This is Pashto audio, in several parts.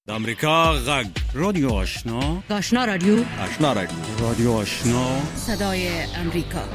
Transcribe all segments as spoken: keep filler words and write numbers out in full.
د امریکا غږ رادیو آشنا آشنا رادیو آشنا رادیو رادیو آشنا صدای امریکا.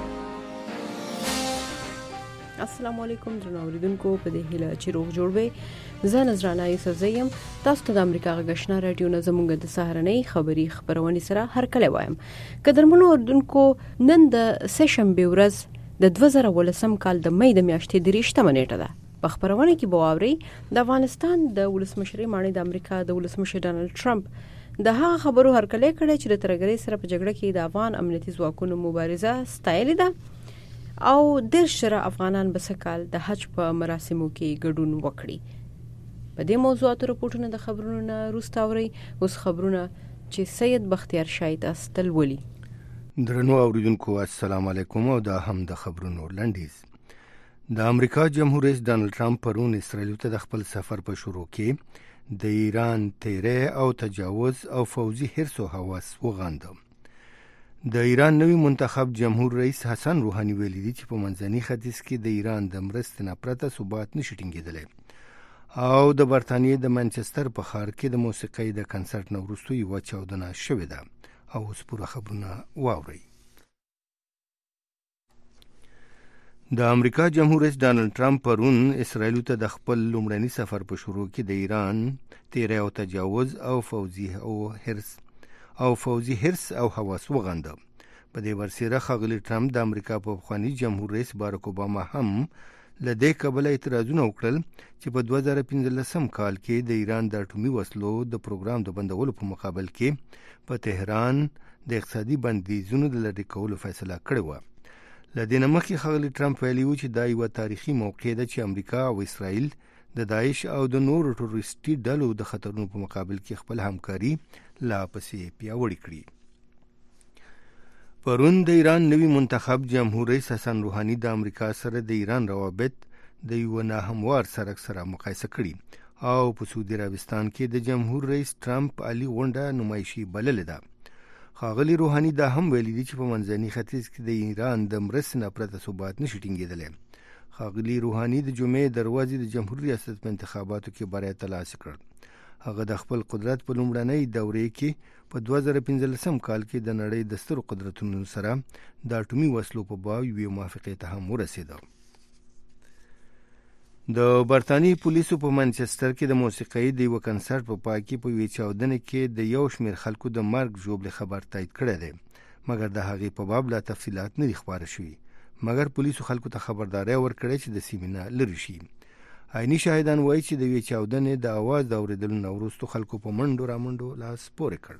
السلام علیکم درنو اوریدونکو، په دې هیله چې روغ جوړ وي. زه نظرانه یوسف زیم، تاسو ته د امریکا غږ آشنا رادیو نه زموږ د سهارنۍ خبری خبرونه سره هر کله وایم. قدرمنو اوریدونکو، نن د سشنبه ورځ د دوه زره ولسم کال د مې د میاشتې دریشتمه نیټه ده. په خبرونه کې بواوري د افغانستان د ولسمشر مانی د امریکا د ولسمشر ډانلډ ټرمپ د هغه خبرو هرکلی کړي چې د ترګری سره په جګړه کې د افغان امنیتي ځواکونو مبارزه ستایلې ده او د شر افغانان بسکال د حج په مراسمو کې ګډون وکړي. په دې موضوعاتو رپورټونه د خبرونو نه روستاوري اوس خبرونه چې سید بختیار شاهید استل ولي. درنو اوریدونکو، السلام علیکم او دا هم د خبرونو لنډیز. د امریکا جمهور رئیس ډانلډ ټرمپ پرون اسرائیل ته د خپل سفر په شروع کې د ایران تیری او تجاوز او فوزي حرص او هوس وغانده. د ایران نوی منتخب جمهور رئیس حسن روحانی ویلي دی چې په منځني ختیځ کې د ایران د مرستې نه پرته ثبات نشي ټینګېدلی او د برتانیې د منچستر په ښار کې د موسیقۍ د کنسرت نه وروسته یوه چاودنه شوې ده. او اوس پوره خبرونه واورئ. د امریکا جمهور رئیس ډانلډ ټرمپ پرون اسرائیل ته د خپل لومړني سفر په شروع کې د ایران تیری او تجاوز او فوزي او حرص او فوزي حرص او هوس وغانده. په دې ورسره ښاغلی ټرمپ د امریکا په پخواني جمهور رئیس باراک اوباما هم له دې کبله اعتراضونه وکړل چې په دوه زره پنځلسم کال کې د ایران د اټومي وسلو د پروګرام د بندولو په مقابل کې په تهران د اقتصادي بندیزونو د لرې کولو فیصله کړې وه. له دې نه مخکې ښاغلی ټرمپ ویلي و چې دا یوه تاریخي موقع ده چې امریکا او اسرائیل د داعش او د نورو ټروریستي ډلو د خطرونو په مقابل کې خپل همکاري لا پسې پیاوړې کړي. پرون د ایران نوی منتخب جمهور رئیس حسن روحانی د امریکا سره د ایران روابط د یوه ناهموار سړک سره مقایسه کړي او په سعودي عربستان کې د جمهور رئیس ټرمپ عالی غونډه نمایشي بللې ده. ښاغلی روحانی دا هم ویلي دي چې په منځني ختیځ کې د ایران د مرستې نه پرته ثبات نشي ټینګېدلی. ښاغلی روحانی د جمعې دروازې د جمهور ریاست په انتخاباتو کې بری ترلاسه کړ. هغه د خپل قدرت په لومړنۍ دورې کې په دوه زره پنځلسم کال کې د نړۍ د سترو قدرتونو سره د اټومي وسلو په باب یوې موافقې ته هم ورسېده. د برتانیې پولیسو په منچستر کې د موسیقۍ د یوه کنسرت په پای کې په یوې چاودنې کې د یو شمېر خلکو د مرګ ژوبلې خبر تایید کړی دی، مګر د هغې په باب لا تفصیلات نه دي خپاره شوي. مګر پولیسو خلکو ته خبرداری ورکړی چې د سیمې نه لرې شي. عیني شاهدان وایي چې د یوې چاودنې د اواز د اورېدلو نه وروسته خلکو په منډو رامنډو لاس پورې کړ.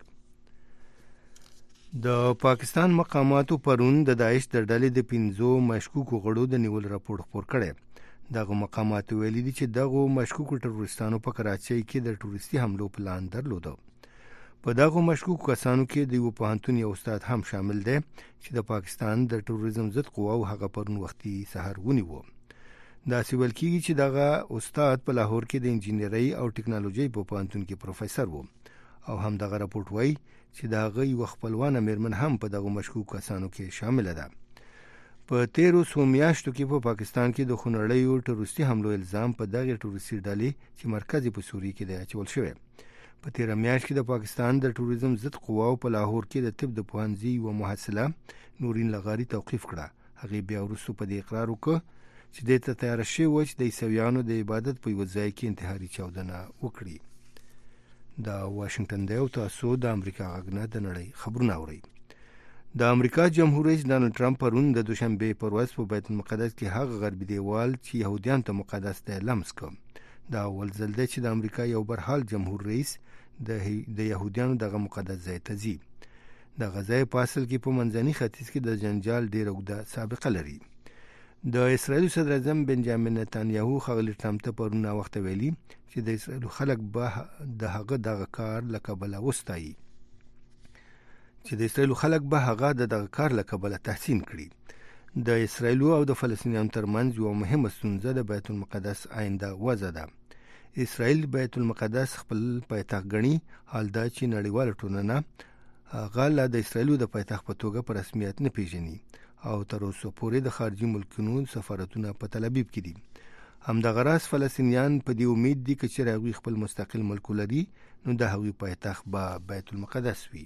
د پاکستان مقاماتو پرون د داعش د ډلې د پنځو مشکوکو غړو د نیولو راپور خپور کړی. دغه مقاماتو ویلي دي چې دغو مشکوکو ټروریستانو په کراچۍ کې د ټوریستي حملو پلان درلوده. په دغو مشکوکو کسانو کې د یوه پوهنتون یو استاد هم شامل دی چې د پاکستان د ټوریزم ضد قواو هغه پرون وختي سحر ونیوه. داسې ویل کېږي چې دغه استاد په لاهور کې د انجینرۍ او ټکنالوژۍ په پوهنتون کې پروفیسر و او هم دغه راپورټ وایي چې د هغه یوه خپلوانه میرمن هم په دغو مشکوکو کسانو کې شامله ده. په تیرو څو میاشتو کې په پاکستان کې د خونړیو ټروریستي حملو الزام په دغې ټروریستي ډلې چې مرکز یې په سوریه کې دی اچول شوی. په تیره میاشت کې د پاکستان د ټوریزم ضد قواو په لاهور کې د طب د پوهنځي یوه محصله نورین لغاري توقیف کړه. هغې بیا وروسته په دې اقرار وکړ چې دې ته تیاره شوې وه چې د عیسویانو د عبادت په یوه ځای کې انتحاري چاودنه وکړي. دا واشنګټن دی او تاسو د امریکا غږ نه د نړۍ خبرونه اورئ. د امریکا جمهور رئیس ډانلډ ټرمپ پرون د دوشنبې پر ورځ په بیت المقدس کې هغه غربي دیوال چې یهودیانو ته مقدس دی لمس کړ. دا اول ځل دی چې د امریکا یو برحال جمهور رئیس د د یهودیانو دغه مقدس ځای ته ځي. دغه ځای په اصل کې په منځني ختیځ کې د جنجال ډېره اوږده سابقه لري. د اسرائیل صدر اعظم بنجامین نتانیاهو ښاغلی ټرمپ ته پرون ناوخته ویلي چې د اسرائیل خلک به د هغه دغه کار له کبله وستایي چې د اسرائیل خلک به هغه د دغه کار له کبله تحسین کړي. د اسرائیل او د فلسطینیانو ترمنځ یوه مهمه ستونزه د بیت المقدس آینده وضع ده. اسرائیل بیت المقدس خپل پایتخت ګڼي، حال دا چې نړیواله ټولنه هغه لا د اسرائیلو د پایتخت په توګه په رسمیت نه پیژني او تر اوسه پورې د خارجي ملکونو سفارتونه په تل ابیب کې دي. همدغه راز فلسطینیان په دې امید دي چې هغوی خپل مستقل ملک ولري نو د هغوی پایتخت به بیت المقدس وي.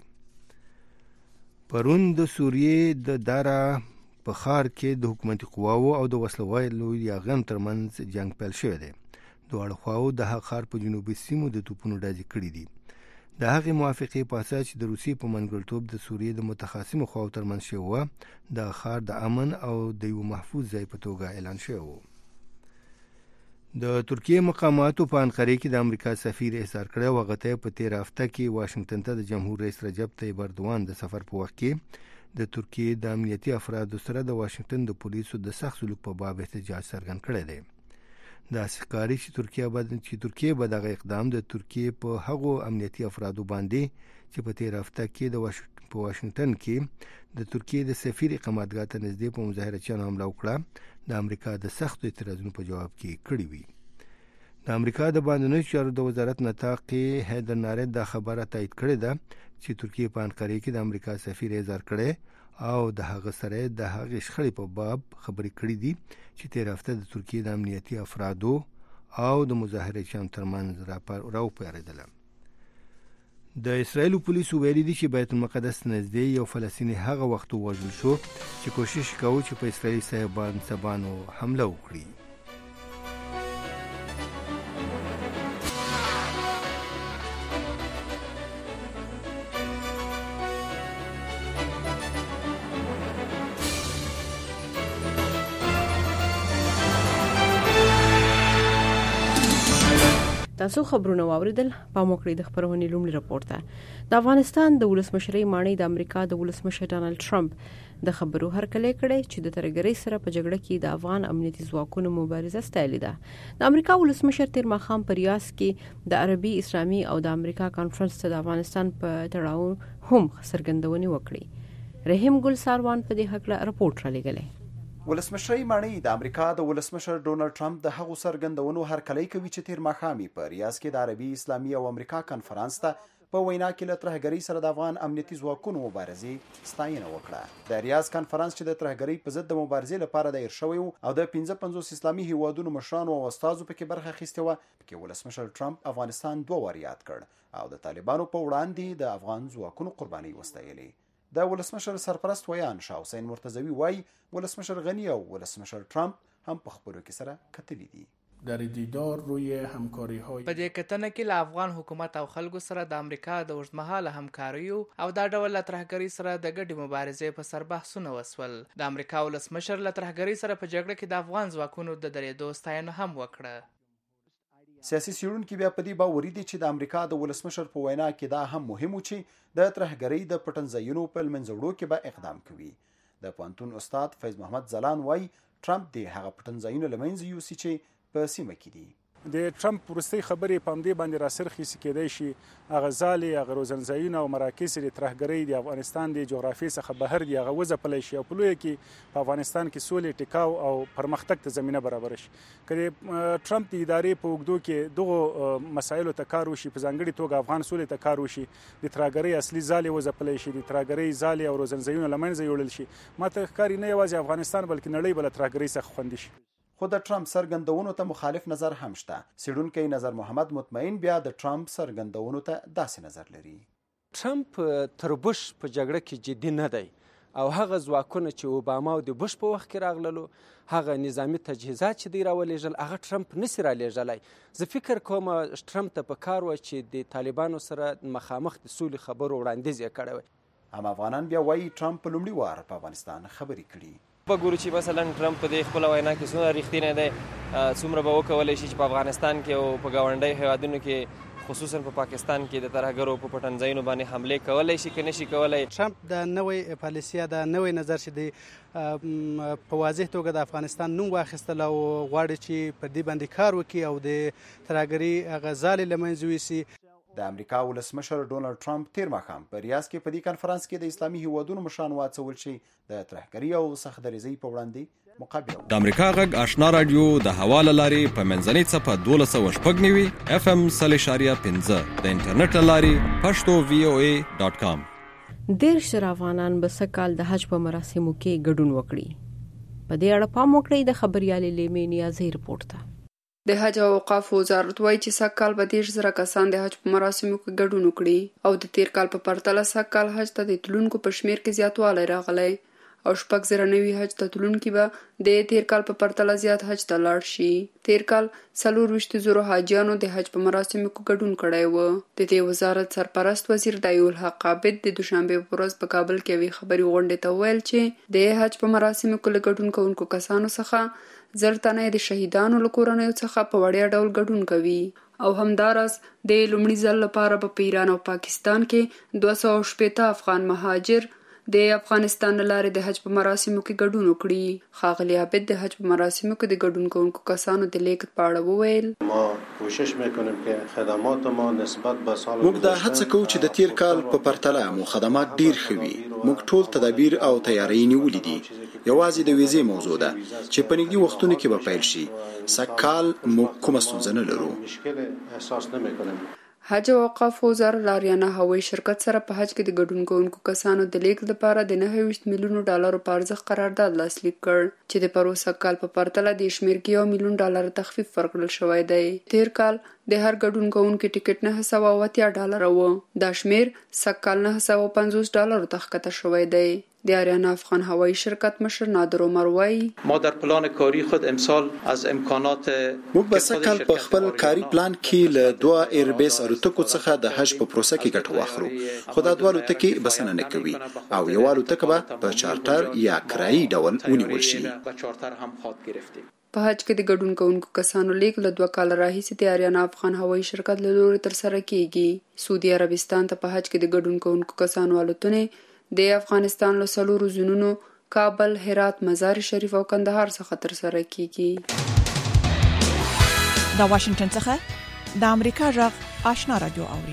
پرون د سوریې د دارا په ښار کې د حکومتي قواو او د وسلوالو یاغیانو ترمنځ جنگ پیل شوی دی. دواړه خواو د هغه ښار په جنوبي سیمو د توپونو ډزې کړي دي. د هغې موافقې په اساس چې د روسیې په منځګړیتوب د سوریې د متخاصمو خواو ترمنځ شوی وه، دغه ښار د امن او د یو محفوظ ځای په توګه اعلان شوی و. د ترکیې مقاماتو په انقرې کې د امریکا سفیر احضار کړی و. هغه ته په تېره هفته کې واشنګټن ته د جمهور رئیس رجب طیب اردوان د سفر په وخت کې د ترکیې د امنیتي افرادو سره د واشنګټن د پولیسو د سخت سلوک په باب احتجاج څرګند کړی دی. داسې ښکاري چې ترکیه به چې ترکیه به دغه اقدام د ترکیې په هغو امنیتي افرادو باندې چې په تېره هفته کې د په واشنګټن کې د ترکیې د سفیر اقامتګاه ته نږدې په مظاهرچیانو حمله وکړه د امریکا د سختو اعتراضونو په جواب کې کړې وي. د امریکا د بهرنیو چارو د وزارت نطاق حیدر نارد دا خبره تایید کړې ده چې ترکیې په انقرې کې د امریکا سفیر احضار کړی او د هغه سره د هغې شخړې په باب خبرې کړې دي چې تېره هفته د ترکیې د امنیتي افرادو او د مظاهرچیانو ترمنځ راوپارېدله. د اسرائیلو پولیسو ویلي دي چې بیت المقدس نږدې یو فلسطیني هغه وخت ووژل شو چې کوشش کوي چې په اسرائیلي صاحبانو حمله وکړي. تاسو خبرونه واوریدل. پام وکړئ د خبرونې لومړي راپور ته. د افغانستان د ولسمشرۍ ماڼۍ د امریکا د ولسمشر ډانلډ ټرمپ د خبرو هرکلی کړی چې د ترهګرۍ سره په جګړه کې د افغان امنیتي ځواکونو مبارزه ستایلې ده. د امریکا ولسمشر تیر ماښام په ریاض کې د عربي اسلامي او د امریکا کانفرنس ته د افغانستان په تړاو هم څرګندونې وکړې. رحیم ګل ساروان په دې هکله راپورټ را لېږلی. ولسمشرۍ ماڼۍ د امریکا د ولسمشر ډونالډ ټرمپ د هغو څرګندونو هرکلی کوي چې تیر ماښام په ریاض کې د عربي اسلامي او امریکا کانفرنس ته په وینا کې له ترهګرۍ سره د افغان امنیتي ځواکونو مبارزې ستاینه وکړه. د ریاض کانفرنس چې د ترهګرۍ په ضد د مبارزې لپاره دایر شوی و او د پنځه پنځوس اسلامي هیوادونو مشرانو او استازو پکې برخه اخیستې وه، پکې ولسمشر ټرمپ افغانستان دوه وار یاد کړ او د طالبانو په وړاندې د افغان ځواکونو قربانۍ وستایلې. د ولسمشر سرپرست ویان شاه حسین مرتضوی وایي ولسمشر غنی او ولسمشر ټرمپ هم په خبرو کې سره کتلي دي. در دیدار روی همکاری های په دې کتنه کې له افغان حکومت او خلکو سره د امریکا د اوږدمهاله همکاریو او دا ډول له ترهګرۍ سره د ګډې مبارزې په سر بحثونه وسول. د امریکا ولسمشر له ترهګرۍ سره په جګړه کې د افغان ځواکونو د درېدو ستاینه هم وکړه. سیاسي څېړونکي بیا په دې باوري دي چې د امریکا د ولسمشر په وینا کې دا هم مهم و چې د ترهګرۍ د پټنځایونو په له منځه وړو کې به اقدام کوي. د پوهنتون استاد فیض محمد ځلان وایي ټرمپ د هغه پټنځایونو له منځه یوسي چې په سیمه کې دي. د ټرمپ وروستۍ خبرې په همدې باندې راسرخیسي کېدای شي هغه ځالې هغه روزنځایونه او مراکز د ترهګرۍ د افغانستان د جغرافیې څخه بهر دي هغه وځپلی شي او په لویه کې په افغانستان کې سولې ټیکاو او پرمختګ ته زمینه برابره شي. که د ټرمپ د ادارې په اوږدو کې دغو مسایلو ته کار وشي، په ځانګړې توګه افغان سولې ته کار وشي، د ترهګرۍ اصلي ځالې وځپلی شي، د ترهګرۍ ځالې او روزنځایونه له منځه یوړل شي، ماته ښکاري نه یوازې افغانستان بلکې نړۍ به له ترهګرۍ څخه خوندي شي. خو د ټرمپ څرګندونو ته مخالف نظر هم شته. څېړونکی نظر محمد مطمئن بیا د ټرمپ څرګندونو ته داسې نظر لري. ټرمپ تر بوش په جګړه کې جدي نه دی او هغه ځواکونه چې اوباما او د بوش په وخت کې راغللو، هغه نظامی تجهیزات چې دی راولېږل، هغه ټرمپ نسي رالیږلی. زه فکر کوم ټرمپ ته پکار وه چې د طالبانو سره مخامخ د سولې خبرو وړاندیز یې کړی وی. هم افغانان بیا وایي ټرمپ په لومړي وار په افغانستان خبرې کړي. وګورو چې مثلا ټرمپ په دې خپله وینا کې څومره رښتینی دی، څومره به وکولی شي چې په افغانستان کې او په ګاونډیو هیوادونو کې خصوصا په پاکستان کې د ترهګرو په پټنځایونو باندې حملې کولی شي که نشي کولی. ټرمپ د نوې پالیسي د نوې نظر چې دی په واضح توګه د افغانستان نوم واخیستل او غواړي چې پر دې باندې کار وکړي او د ترهګرۍ هغه ځالې له منځه یوسي. د امریکا ولسمشر ډونالډ ټرمپ تیر ماښام په ریاض کې په دې کنفرانس کې د اسلامي هیوادونو مشران واڅول چې د ترهګرۍ او سخت دریځۍ په وړاندې مقابله وکړي. د امریکا غږ آشنا رادیو د هوا له لارې په منځنۍ څپه دولس سوه شپږ نوي اف ام سل اشاریه پنځه د انټرنیټ له لارې پښتو وی او ای ډاټ کام. دېرش زره افغانان به سږ د حج په مراسمو کې ګډون وکړي. په دې اړه پام وکړئ. د خبریالې لیمې نیازۍ رپورټ ته د حج او اوقاف وزارت وایي چې سږکال به دېرش زره کسان د حج په مراسمو کې ګډون وکړي او د تیر کال په پرتله سږکال حج ته د تلونکو په شمیر کې زیاتوالی راغلی او شپږ زره نوي حج ته تلونکي به د تیر کال په پرتله زیات حج ته لاړ شي. تیر کال څلور ویشت زره حاجیانو د حج په مراسمو کې ګډون کړی و. د دې وزارت سرپرست وزیر دایو الحق عابد د دوشنبه په ورځ په کابل کې یوې خبري غونډې ته وویل چې د حج په مراسمو کې له ګډون کوونکو کسانو څخه زر تنه د شهیدانو له کورنیو څخه په وړیا ډول ګډون کوي او همداراز د لومړي ځل لپاره په ایران او پاکستان کې دوه سوه شپېته افغان مهاجر د افغانستان لارې د حج په مراسمو کې ګډون وکړي. ښاغلي عابد د حج په مراسمو کې د ګډون کوونکو کسانو د لیږد په اړه وویل ما کوشش میکنیم که خدمات ما نسبت به سال موږ دا هڅه کوو چې د تیر کال په پرتله مو خدمات ډیر ښه وي. موږ ټول تدابیر او تیاری نیولې دي. یوازې د ویزې موضوع ده چې په نږدې وختونو کې به پیل شي. سږکال موږ کومه ستونزه نه لرو. مشکل احساس نمیکنیم. حج او اوقاف وزارت له آریانا هوایي شرکت سره په حج کې د ګډون کوونکو کسانو د لیږد لپاره د نهه ویشت میلیونو ډالرو په ارزښت قرارداد لاسلیک کړ چې د پروسه کال په پرتله د شمېر کې یو میلیون ډالر تخفیف ورکړل شوی دی. تیر کال د هر ګډون کوونکي ټیکټ نه سوه او اتیا ډالره و. دا شمېر سږکال نه سوه پنځوس ډالرو ته ښکته شوی دی. د آریانا افغان هوایی شرکت مشر نادر عمر وایي ما در پلان کاری خود امسال از امکانات موږ به سږکال په خپل کاري پلان کې له دوه ایربیس الوتکو څخه د حج په پروسه کې ګټه واخلو. خو دا دوه الوتکې بسنه نه کوي او یو الوتکه به په چارټر یا کرایي ډول ونیول شي. په حج کې د ګډون کوونکو کسانو لیږد له دوه کاله راهیسې د آریانا افغان هوایی شرکت له لوري ترسره کیږي. سعودي عربستان ته په حج کې د ګډون کوونکو کسانو الوتنې د افغانستان له څلورو زونونو کابل، هرات، مزار شریف او کندهار څخه ترسره کیږي. د واشنگټن څخه د امریکا غږ آشنا رادیو اوري.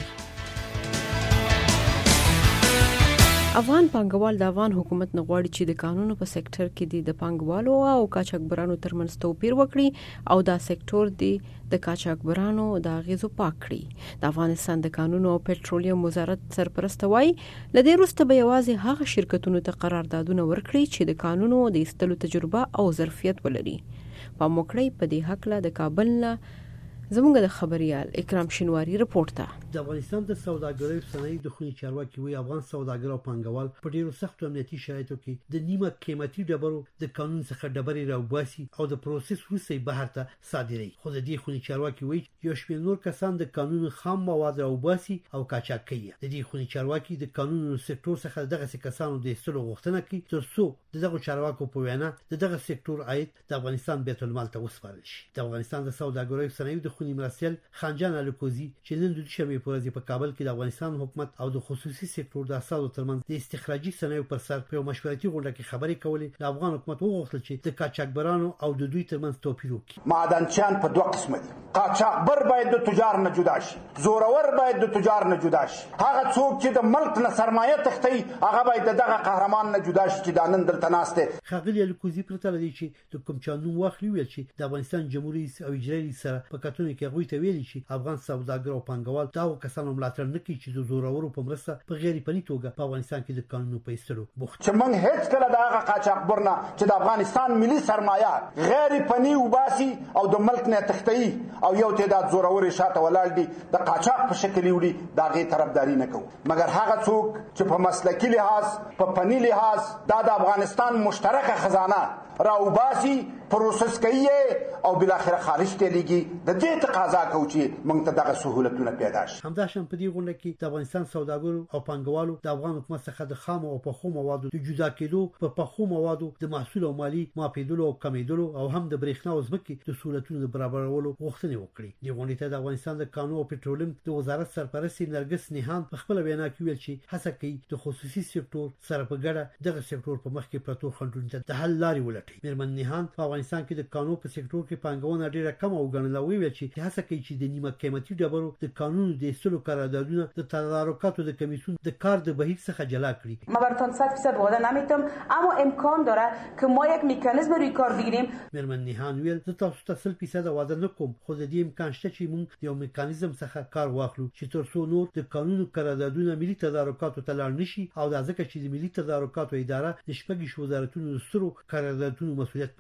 افغان پانګوال د افغان حکومت نه غواړي چې د قانونو په سېکټر کې د پانګوالو او قاچاقبرانو ترمنځ توپیر وکړي او دا سېکټور دی د قاچاقبرانو د اغیزو پاک کړي. د افغانستان د قانونو او پېټرولیم وزارت سرپرست وایي لدې وروسته به یوازې هغه شرکتونو ته قراردادونه ورکړي چې د قانونو د ایستلو تجربه او ظرفیت ولري. په موکړی په دې حق له د کابل نه زموږ د خبريال اکرام شینواری رپورت ته. د افغانستان د سوداګرۍ صنایع د خوني چارواکي وی افغان سوداګر او پانګوال په ډیرو سختو امنیتي شرایطو کې د نیمه قیمتي ډبرو د قانون څخه ډبرې راوباسي او د پروسس وروسته بهر ته صادري. خو د دې خوني چارواکي وی یو شمېر نور کسان د قانون خام مواد راوباسي او قاچاق کوي. د دې خوني چارواکي د قانون سېکټور څخه دغه کسانو د ایستلو غوښتنه کوي ترڅو دغه چارواکو په وینا دغه سېکټور عاید د افغانستان بیت المال ته وسپارل شي. د افغانستان د سوداګرۍ صنایع د خوني مرسل خانجان الکوزي چې نن د دوشنبه په ورځ په کابل کې د افغانستان حکومت او د خصوصي سېکټور د اساسو ترمنځ د استخراجي صنایعو پر سر په مشورتي غونډه کې خبرې کولې. د افغان حکومت وغوښتل چې د قاچاقبرانو او د دوی ترمنځ توپیر وکړي. معدنچیان په دوه قسم دي. قاچاقبر باید د تجار نه جدا شي، زورور باید د تجار نه جدا شي. هغه څوک چې د ملک نه سرمایه تختی هغه باید دغه قهرمان نه جدا شي چې د نن دلته ناشته. خغلی الکوزي پرته لري چې د کوم چانو واخلي ویل چې د افغانستان جمهوریت او اجرایي سره په کتونو کې غوي ته ویلي چې افغان سوداګر او پانګوال دا کسانو ملاتړ نه کوي چې د زورورو په مرسته په غیر پني توګه په افغانستان کې د قانونو په ایستلو بوخت. چې موږ هیڅ کله دا هغه قاچاقبرنا چې د افغانستان ملي سرمایه غیر پني وباسي او د ملک نه تختی او یو تعداد زورور شاته ولاړ دي د قاچاق په شکل وړي دا غي طرفداري نه کوي. مګر هغه څوک چې په مسلکي لحاظ په پني لحاظ دا د افغانستان مشترکه خزانه راوباسي پروسس کوي او بل اخر خارج ته لګي د دې تقاضا کوي چې موږ ته دغه سہولتونه پیدا شي. همداشان په دې غونډه کې د افغانستان سوداګرو او پانګوالو د افغان حکومت څخه د خام او پخو موادو د جدا کېدو په پخو موادو د محصول او مالی ماپیدلو او کمیدلو او هم د برېښنا او ځمکې د سہولتونو د برابرولو غوښتنه وکړي. د غونډې ته د افغانستان د قانون او پېټرولیم د وزارت سرپرست نرګس نیهان په خپل وینا کې ویل چې هڅه کوي د خصوصي سېکټور سره په ګډه دغه سېکټور په مخ کې پروتو خنډونو ته د حل لارې ولټوي. میرمن نیهان په افغانستان کې د قانون په سېکټور کې پانګونه ډیره کم او ګڼل او ویل چې هڅه کوي چې د نیمه قیمتي ډبرو د قانون د ایستلو قراردادونه د تدارکاتو د کمیسیون د کار د بهیر څخه جلا کړي. ما براتون صد درصد وعده نمیتونم اما امکان داره که ما یک مکانیزم روی کار بگیریم. میرمن نیهان ویل زه تاسو ته سل فیصد وعده نکوم خو د دې امکان شته چې موږ یو مکانیزم څخه کار واخلو چې ترڅو نور د قانون قراردادونه ملي تدارکاتو ته لاړ نشي او د ځکه چې د ملي تدارکاتو اداره د شپږ وزارتونو د سترو قراردادونو مسؤلیت په غاړه لري.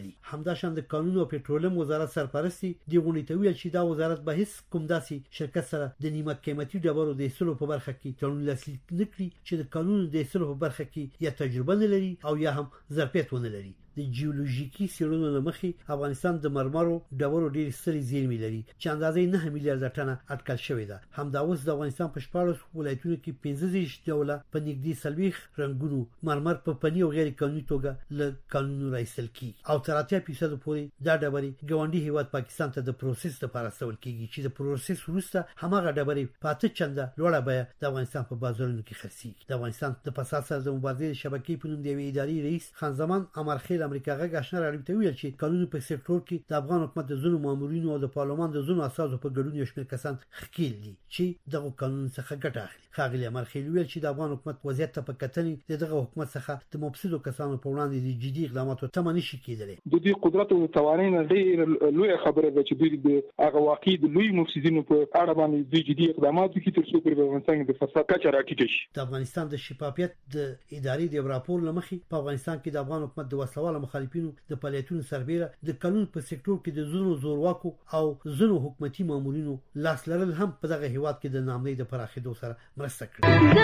لري. همداشان د قانون او پټرولیم وزارت سرپرستی دی غونډې ته ویل چې دا وزارت به هیڅ کوم داسې شرکت سره د نیمه قیمتي ډبرو د ایستلو په برخه کې تړون لاسلیک نه کړي چې د قانون د ایستلو په برخه کې یا تجربه نه لري او یا هم ظرفیت ونه لري. د جیولوژیکي څېړنو له مخې افغانستان د مرمرو ډبرو ډېرې سترې زیرمې لري چې اندازه یې نه میلیارډ ټنه اټکل شوې ده. همدا اوس د افغانستان په شپاړس ولایتونو کې پنځه دېرش ډوله په نږدې څلوېښت رنګونو مرمر په فني او غیر قانوني توګه له قانونو راایستل کېږي او تر اتیا فیصده پورې دا ډبرې ګاونډي هېواد پاکستان ته د پروسس لپاره استول کېږي چې د پروسس وروسته هماغه ډبرې په اته چنده لوړه بیه د افغانستان په بازارونو کې خرڅېږي. د افغانستان د فساد سره د مبارزې شبکې په نوم د یوې ادارې رئیس خان زمان امرخیل امریکا غږ آشنا راډیو ته ویل چې قانون په سکتور کې د افغان حکومت د ځینو مامورینو او د پارلمان د ځینو اساسو په ګډون یو شمېر کسان ښکېل دي چې دغه قانون څخه ګټه اخلي. ښاغلي امرخیل ویل چې د افغان حکومت وضعیت ته په کتنې د دغه حکومت څخه د مفسدو کسانو په وړاندې د جدي اقداماتو تمه نشي کېدلی. د دې قدرت او توانایي نه ډېر لوی خبره ده چې دوی د هغه واقعي د لوی مفسدینو په اړه باندې دوی جدي اقدامات وکړي تر څو په افغانستان کې د فساد کچه راټیټه شي. د افغانستان د شفافیت د ادارې د راپور لمخې په افغانستان کې د افغان حکومت د وسلوال مخالفینو د فعالیتونو سربېره د قانون په سکتور کې د زونو زورواکو او زونو حکومتي مامورینو لاس لرل هم په دغه هیواد کې د نامنۍ د پراخېدو سره مرسته کړې.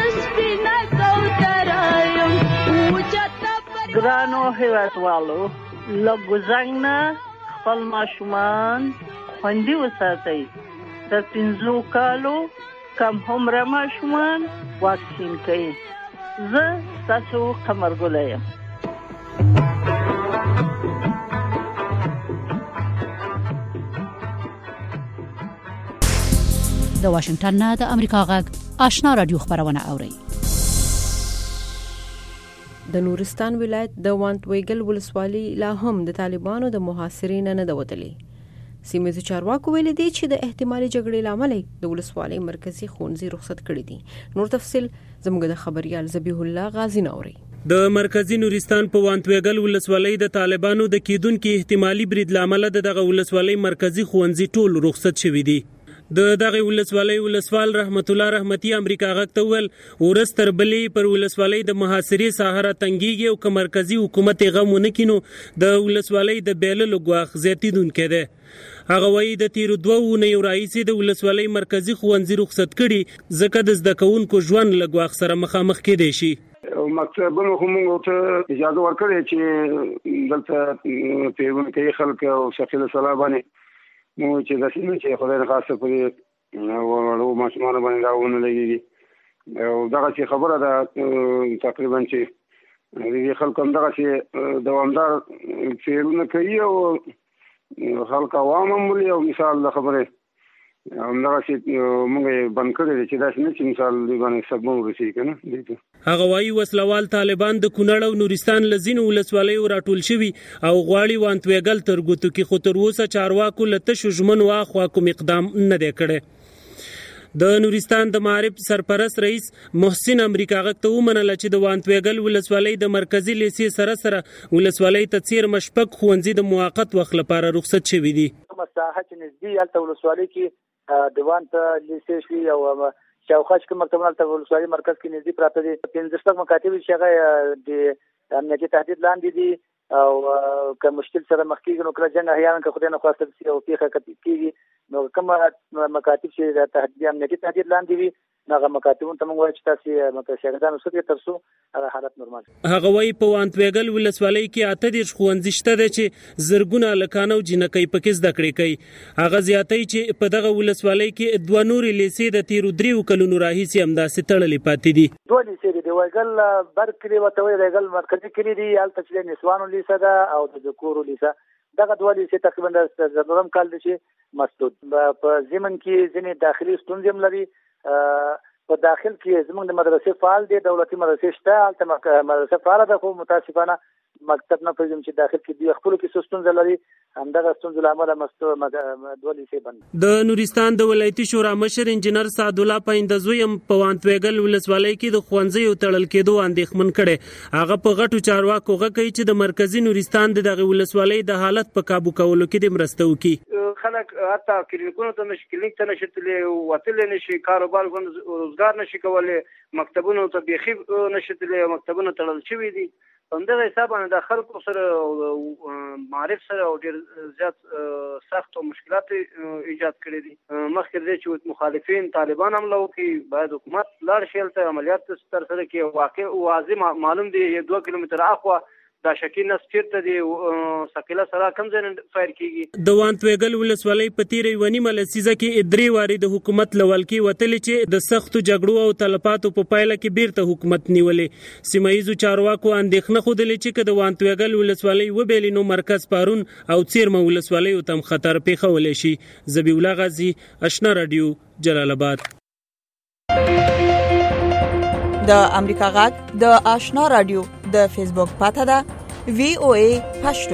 ګرانو هیوادوالو له ګوزنګ نه خپل ماشومان خوندي وساتئ. تر پنځو کالو کم عمره ماشومان واکسین کړئ. زه ستاسو قمرګله یم. د واشنگټن نه د امریکا غږ آشنا رادیو خبرونه اوري. د نورستان ولایت د وانتویګل ولسوالۍ لا هم د طالبانو د محاصرې نه نه وتلې. سیمه چارواکو ویل دي چې د احتمالي جګړې لامل د ولسوالۍ مرکزی ښوونځي رخصت کړي دي. نور تفصيل زموږ د خبريال ذبیح الله غازی نوري. د مرکزی نورستان په وانتویګل ولسوالۍ د طالبانو د کیدونکو احتمالي برید لامل دغه ولسوالۍ مرکزی ښوونځي ټول رخصت شوي دي. د دغه ولسوالۍ ولسوال رحمت الله رحمتي امریکا غږ ته ویل ورستر بلې پر ولسوالۍ د محاصرې ساحره تنګيږي او که مرکزی حکومت غم ونه کینو د ولسوالۍ د بیللو غواخ زیاتیدونکې ده. هغه وایي د تیر دوه اونیو راهیسې د ولسوالۍ مرکزی ښوونځي رخصت کړي ځکه د زده کوونکو ژوند له غواخ سره مخامخ کېدی شي. مکتبونو خو موږ ته اجازه ورکړې چې دلته پیرونه کوي خلک او شکل سلام باندې نو چې د سیمې چې خدای خاصه پرې ورو ماشومان باندې راونه لګي او دغه چې خبره ده تقریبا چې دې خلک هم دغه چې دوامدار پیرونه کوي او خلک عوام هم ولي او مثال د خبره همدغه چې موږ بند کړی چې دا څنګه چې مثال دی باندې سبب ورسي کنه. هغه وايي وسلوال طالبان د کونړ او نورستان لزینو ولسوالیو راټول شوي او غواړي وانتویګل تر ګوتو کې خو تر اوسه چارواکو لته شجمن واخوا کوم اقدام نه دی کړی. د نورستان د معارف سرپرست رئیس محسن امریکا غږ ته ومنله چې د وانتویګل ولسوالۍ د مرکزی لیسې سره سره ولسوالۍ ته څیر مشپک ښوونځي د موقت وخت لپاره رخصت شوي دي. مساحه چې نږدې هلته ولسوالۍ کې دیوان ته لیسې شوي او شاوخوا چې کوم مکتبونه هلته ولسوالۍ مرکز کې نږدې پراته دي. پنځه شپږ مکاتب چې هغه د امنیتي تهدید لاندې دي او که مشکل سره مخ کېږي نو کله جنګ احیانا که خدای نخواسته شي او پیښه کېږي نو کوم مکاتب چې د تهدید امنیتي تهدید لاندې وي هغه مکاتبونه ته موږ وایو چې تاسې مکاتبان وساتئ تر څو هغه حالت نورمال شي. هغه وایي په وانتویګل ولسوالۍ کې اته دېرش ښوونځي شته دی چې زرګونه هلکان او جینکۍ پکې زده کړې کوي. هغه زیاتوي چې په دغه ولسوالۍ کې دوه نورې لیسې د تېرو دریو کلونو راهیسې همداسې تړلې پاتې دي. دوه لیسې دي د وایګل بر کلي ورته وایي وایګل مرکزي کلي دي هلته چې د نسوانو لیسه ده او د ذکورو لیسه. دغه دوه لیسې تقریبا د څلورم کال دي چې مسدود په ضمن کې ځینې داخلي ستونزې هم لري. په داخل کې زموږ د مدرسې فعال دي دولتي مدرسې شته هلته مدرسه فعاله ده خو متاسفانه مکتب نه پوهېږم چې داخل کې دوی خپلو کې څه ستونزه لري همدغه ستونزو له امله دوه لیسې بند. د نورستان د ولایتي شورا مشر انجینر سعدالله پاینده زوی هم په وانتویګل ولسوالۍ کې د ښوونځیو تړل کېدو اندېښمن کړی. هغه په غټو چارواکو غږ کوي چې د مرکزي نورستان د دغه ولسوالۍ د حالت په کابو کولو کې دې مرسته وکړي. خلک حتی کلینیکونو ته نشي کلینیک ته نشي تللی وتلی نشي کاروبار روزګار نشي کولی مکتبونو ته بیخي نشي تللی مکتبونه تړل شوي دي په دغه حساب باندې د خلکو سره معرف سره او ډیر زیات سخت او مشکلات ایجاد کړي دي. مخکې دې چې مخالفین طالبان حمله وکړي باید حکومت لاړ شي ته عملیات تر سره کې واقع واضح معلوم دي دوه کیلومتر اخوا دا شکی نس چیرته دی سکیلا سره کم ځای فایر کیږي. د وانتویګل ولسوالۍ په تیرې ونی ملسیزه کې درې واري د حکومت لول کې وتلې چې د سختو جګړو او تلفاتو په پایله کې بیرته حکومت نیولې. سیمایي چارواکو اندېښنه خوده چې د وانتویګل ولسوالۍ وبېلینو مرکز پارون او چیرمه ولسوالۍ تم خطر پیښولې شي. ذبیح الله غازی، آشنا رادیو، جلال آباد. د امریکا غږ د آشنا رادیو د فیسبوک پاته ده وی او ای پښتو.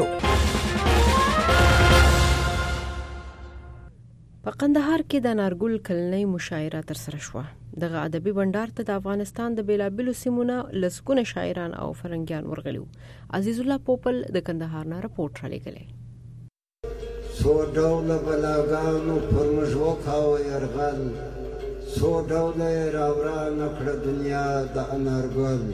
په قندهار کې د انارګل کلنۍ مشاعره ترسره شوه. دغه ادبي بندر ته د افغانستان د بیلابیلو سیمونو لسګونه شاعران او فرنګیان ورغلي. عزیز الله پوپل د کندهار نه راپورټ را لېږلی. سو ډوله بلاګانو پر موږ وکاوه یرغل، سو ډوله راورا نکړه دنیا د انارګل.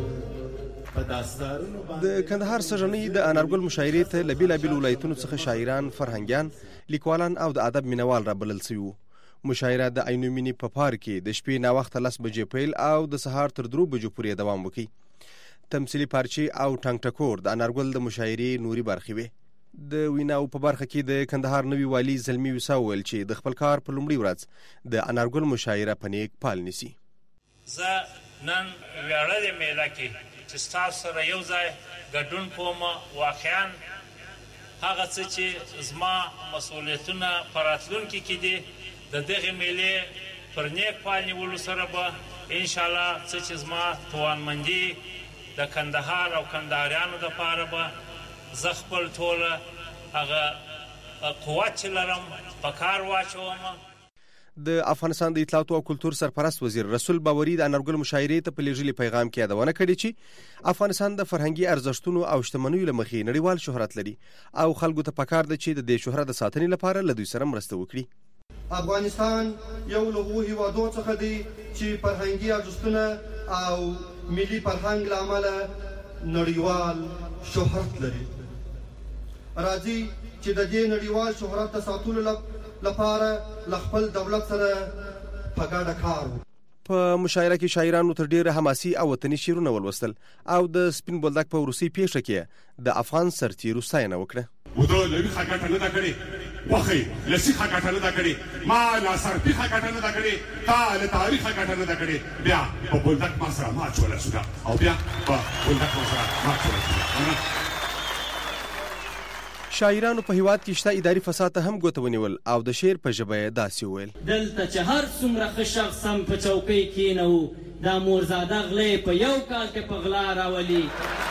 د کندهار سږنۍ د انارګل مشاعرې ته له بېلابېلو ولایتونو څخه شاعران، فرهنګیان، لیکوالان او د ادب مینوال رابلل سوي وو. مشاعره د عینو مینې په پارک کې د شپې ناوخته لس بجې پیل او د سهار تر درو بجو پورې دوام وکړي. تمثیلي پارچې او ټنګ ټکور د انارګل د مشاعرې نوري برخې وې. د ویناو په برخه کې د کندهار نوي والي زلمي وسا وویل چې د خپل کار په لومړي ورځ د انارګل مشاعره په نیک پال نیسي. زه نن ویاړلې میله کې چې ستاسو سره یو ځای ګډون کوم، واقعا هغه څه چې زما مسؤلیتونه په راتلونکي کې دي د دغې میلې پر نیک پال نیولو سره به انشاءالله څه چې زما توانمندي د کندهار او کندهاریانو دپاره به زه خپل ټوله هغه قوت چې لرم په کار واچوم. د افغانستان د اطلاعاتو او کلتور سرپرست وزیر رسول باوري د انارګل مشاعرې ته په لیږلي پیغام کې یادونه کړې چې افغانستان د فرهنګي ارزښتونو او شتمنیو له مخې نړیوال شهرت لري او خلکو ته پکار ده چې د دې شهرت د ساتنې لپاره له دوی سره مرسته وکړي. افغانستان یو له هغو هېوادو څخه دی چې فرهنګي ارزښتونه او ملي فرهنګ له امله نړیوال شهرت لري. راځي چې د دې نړیوال شهرت د ساتلو لپاره له خپل دولت سره په ګډه کار وکړو. په مشاعره کې شاعرانو تر ډیره حماسي او وطني شعرونه ولوستل او د سپین بولدک په وروستۍ پیښه کې د افغان سرتیرو ستاینه وکړه. وده لوی خاکټه نه دا کړې وخی لسی خاکټه نه دا کړې ما لا سرپی خاکټه نه دا کړې تا له تاریخ خاکټه نه دا کړې بیا په بولدک ما سره ما چوله شو او بیا په بولدک ما سره ما چوله شو. شاعرانو په هیواد کې شته اداري فساد ته هم ګوته ونیول او د شعر په ژبه یې داسې وویل: دلته چې هر څومره ښه شخص هم په چوکۍ کېنوو دا مورزاده غلې په یو کال کې په غلا راولي.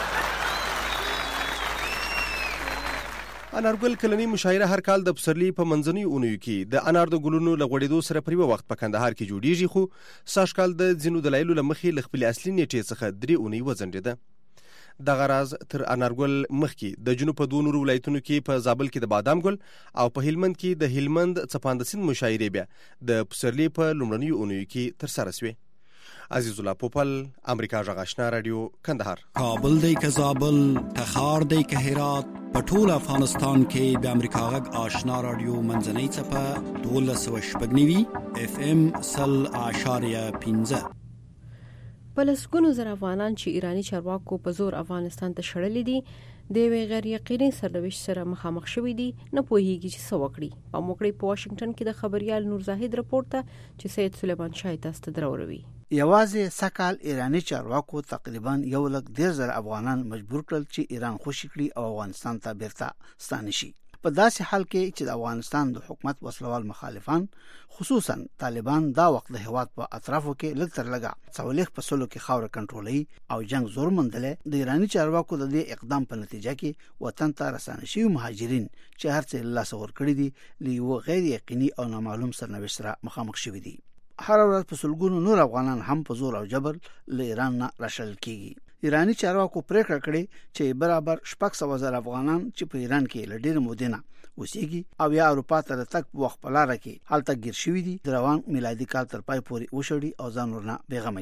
انارګل کلنۍ مشاعره هر کال د پسرلي په منځنیو اونیو کې د انار د ګلونو له غوړېدو سره پر یوه وخت په کندهار کې جوړیږي، خو سږ کال د ځینو دلایلو له مخې له خپلې اصلي نیټې څخه درې اونۍ وځنډېده. دغه راز تر انارګل مخکې د جنوب په دوه نورو ولایتونو کې په زابل کې د بادام ګل او په هلمند کې د هلمند څپانده سیند مشاعرې بیا د پسرلي په لومړنیو اونیو کې ترسره سوې. عزیز الله پوپل، امریکا غږ آشنا رادیو، کندهار. کابل دی که زابل، تخار دی که هرات، په ټول افغانستان کې د امریکا غږ آشنا رادیو منځنۍ څپه دولس سوه شپږ نوي اف ام سل اعشاریه پنځه. په لسګونو زره افغانان چې ایرانی چارواکو په زور افغانستان ته شړلي دي د یوې غیر یقیني سرنوشت سره مخامخ شوي دي، نه پوهیږي چې څه وکړي. په موکړې په واشنگټن کې د خبريال نور زاهد رپورټ ته چې سید سلیمان شاه تاسو ته دروروي. یوازې سکهال ایرانی چارواکو تقریبا یو لک ډیر زره افغانان مجبور کړل چې ایران خوشي کړي او افغانستان ته بیرته ستانه شي. په داسې حال کې چې د افغانستان د حکومت وسلوال مخالفان خصوصا طالبان دا وخت د هیواد په اطرافو کې لږ تر لږه څلوېښت په سلو کې خاوره کنټرولوي او جنگ زور موندلی. د ایراني چارواکو د دې اقدام په نتیجه کې وطن ته رسانه شوي مهاجرین چې هر څه له لاسه ورکړي دي له یوه غیر یقیني او نامعلوم سرنوشت سره مخامخ شوي دي. هر ورځ په سلګونو نور افغانان هم په زور او جبر له ایران نه راشړل کیږي. ایرانی چارواکو پریکړه کړې چې برابر شپږ سوه زره افغانان چې په ایران کې له ډېرې مودې نه اوسېږي او یا اروپا ته د تګ په وخت په لاره کې هلته ګیر شوي دي د روان میلادي کال تر پای پورې وشړي او ځان ورنه بېغمه کړي.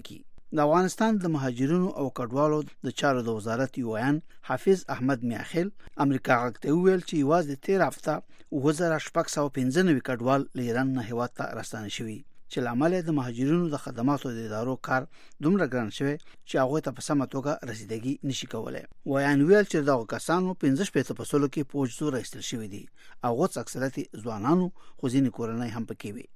د افغانستان د مهاجرینو او کډوالو د چارو د وزارت یوان حافظ احمد میاخیل امریکا غږ ویل چې یوازې تیر هفته اووه زره شپږ سوه پنځه نوي کډوال له ایران نه هیواد ته راستانه شوي چې لامل د مهاجرینو د خدماتو د ادارو کار دومره ګران شوی چې هغه ته په سمه توګه رسیدګي نشي کولای. ویان ویل چې دا کسانو پنځه شپږ په سلو کې پوج زور ایستل شوی دي او غوڅ اکثریت ځوانانو خو ځینې کورنۍ هم پکې وي.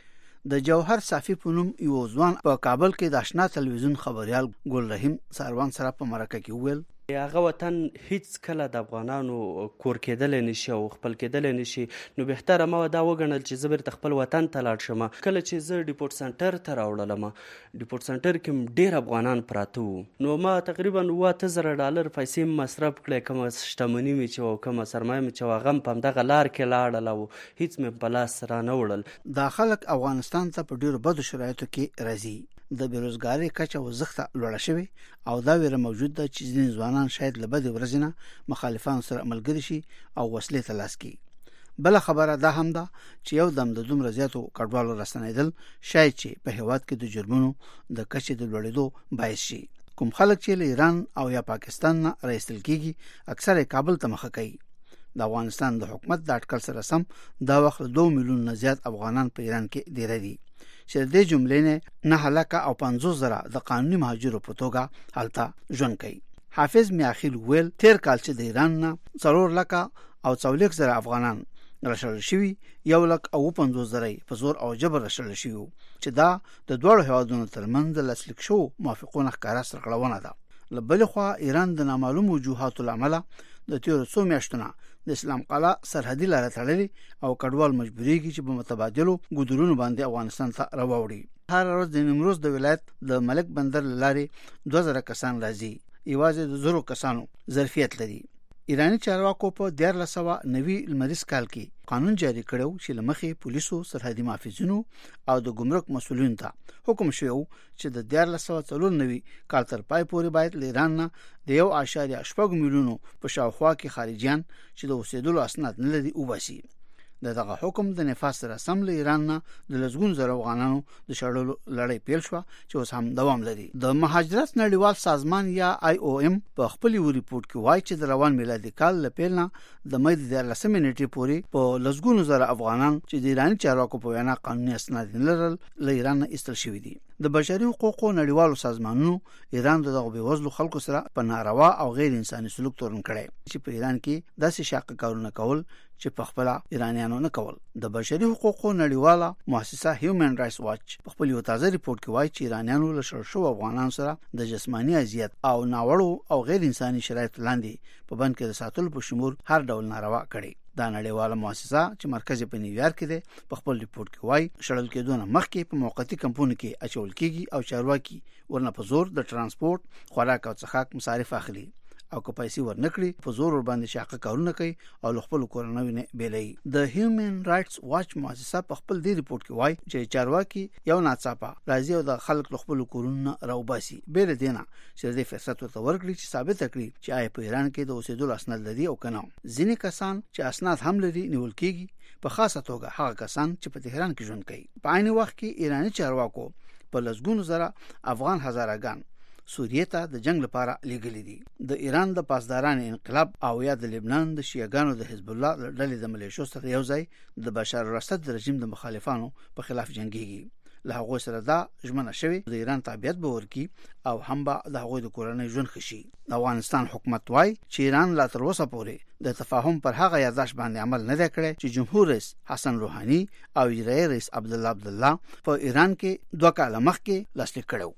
د جوهر صافی په نوم یو ځوان په کابل کې د آشنا تلویزیون خبريال ګل رحیم ساروان سره په مرکه کې وویل هغه وطن هیڅ کله د افغانانو کور کېدل نشي او خپل کېدل نشي. نو بهتره ما دا وګڼل چې زبر خپل وطن ته لاړ شم. کله چې زه ډیپورت سنټر ته راوړلم ډیپورت سنټر کې ډېر افغانان پراته وو. نو ما تقریبا اووه زره ډالر پیسې مصرف کړې کوم شتمنۍ مې چې او کوم سرمایه مې چې هغه په همدغه لار کې لاړل او هیڅ مې په لاس را نه وړل. دا خلک افغانستان ته په ډېرو بدو شرایطو کې راځي. د بیروزګاری کچه وزخته لوړه شوې او دا ویره موجود ده چې ځینې ځوانان شاید له بدې ورځې نه مخالفانو سره ملګري شي او وسلې ته لاس کړي. بله خبره دا هم ده چې یو دم د دومره زیاتو کډوالو راستنېدل شاید چې په هیواد کې د جرمونو د کچې د لوړېدو باعث شي. کوم خلک چې له ایران او یا پاکستان نه راایستل کېږي اکثر کابل ته مخه کوي. د افغانستان د حکومت د اټکل سره سم دا وخت دوه میلیون نه زیات افغانان په ایران کې ډېر دي چې د جملې نه نه هلاکه او پنځوس زره د قانوني مهاجرو په توګه هلته ژوند کوي. حافظ میاخیل ویل تیر کال چې د ایران نه څلور لکه او څلوېښت زره افغانان راشړل شوي یو لک او پنځوس زره په زور او جبر راشړل شوي چې دا د دواړو هیوادونو ترمنځ د لاسلیک شوو موافقو نه ښکاره سرغړونه ده. له بلې خوا ایران د نامعلومو وجوهاتو له امله د تیرو څو میاشتو نه د اسلام قلعه سرحدي لاره تړلې او کډوال مجبورېږي چې په متبادلو ګودرونو باندې افغانستان ته راوړي. هر ورځ د نیمروز د ولایت د ملک بندر لارې دوه زره کسان راځي. یوازې د زرو کسانو ظرفیت لري. ایرانی چارواکو په دیارلس سوه نوي لمریز کال کې قانون جاری کړو چې له مخې پولیسو سرحدي محافظینو او د ګمرک مسؤلینو ته حکم شوی چې د دیارلس سوه څلور نوي کال تر پای پورې باید له ایران نه د یو اعشاریه شپږ میلیونو په شاوخوا کې خارجیان چې د اوسېدلو اسناد نه لري وباسي. د دغه حکم د نفاذ سره سم له ایران نه د لسګون زره افغانانو د شړلو لړۍ پیل شوه چې اوس هم دوام لري. د مهاجرت نړیوال سازمان یا آی او ام په خپل یو ریپورت کې وایي چې د روان میلادي کال له پیل نه د مې د دیارلسمې نیټې پورې په لسګونو زره افغانان چې د ایراني چارواکو په وینا قانوني اسناد نه لرل له ایران نه ایستل شوي دي. د بشري حقوقو نړیوالو سازمانونو ایران دغه بېوزلو خلکو سره په ناروا او غیر انساني سلوک تورن کړی چې په ایران کې داسې شاقه کارونه کول چې په خپل ایرانیانو نه کول. د بشري حقوقو نړیواله مؤسسه هیومن رائټس واچ په خپل یو تازه ریپورت کې وایي چې ایرانیانو له شړل شوو افغانانو سره د جسماني اذیت او ناوړو او غیر انساني شرایطو لاندې په بند کې د ساتلو په شمول هر ډول ناروا کړي. دا نړیواله مؤسسه چې مرکز په نیویارک کې ده په خپل ریپورت کې وایي شړل کېدونه مخکې په موقتی کمپونو کې اچول کېږي او چارواکي ورنه په زور د ترانسپورت خوراک او څښاک مصارف اخلي او که پیسې ورنکړي په زور ور باندې شاقه کارونه کوي او خپل کورنۍ نه بیلي. د هیومن رائټس واچ مؤسسه په خپل دی ریپورت کې وایي چې چارواکي یو ناڅاپه راځي او د خلک خپل کورونه راوباسي بیل دینه چې د فرصت ورته ورکړي چې ثابت کړي چې آی په ایران کې د اوسېدلو اسناد لري او کنه. ځینې کسان چې اسناد هم لري نیول کېږي په خاصه توګه هغه کسان چې په تهران کې ژوند کوي. په عین وخت کې ایرانی چارواکو په لسګونو زره افغان هزارهګان سوریه ته د جنگ لپاره لېږلي دي. د ایران د پاسداران انقلاب او یا د لبنان د شیعاګانو د حزب الله ډلې د ملیشو سره یو ځای د بشار الاسد رژیم د مخالفانو په خلاف جنگيږي. له هغه سره دا ژمنه شوی د ایران تابعیت به ورکی او هم به د هغه د کورنۍ ژوند خشي. د افغانستان حکومت وايي چې ایران لا تر اوسه پورې د تفاهم پر هغه یاداش باندې عمل نه کړی چې جمهور رئیس حسن روحاني او اجرایي رئیس عبدالله عبدالله په ایران کې دوه کاله مخکې لاسلیک کړو.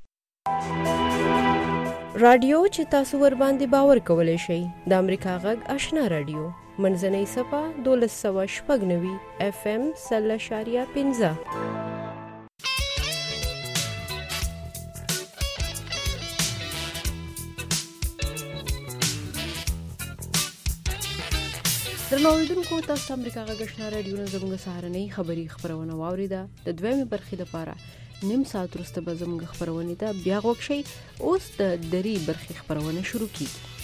رادیو چې تاسو ور باندې باور کولای شئ د امریکا غږ آشنا رادیو منځنۍ صفه دولس سوه شپږ نوي اف ام سل اشاریه پنځه. درنو اوریدونکو تاسو امریکا غږ آشنا رادیو نه زموږ سهارنۍ خبری خبرونه واوریده. د دویمې برخې لپاره نیم ساعت وروسته به زموږ خبرونه ده بیا غوښ شي. اوس د درې برخې خبرونه شروع کیږي.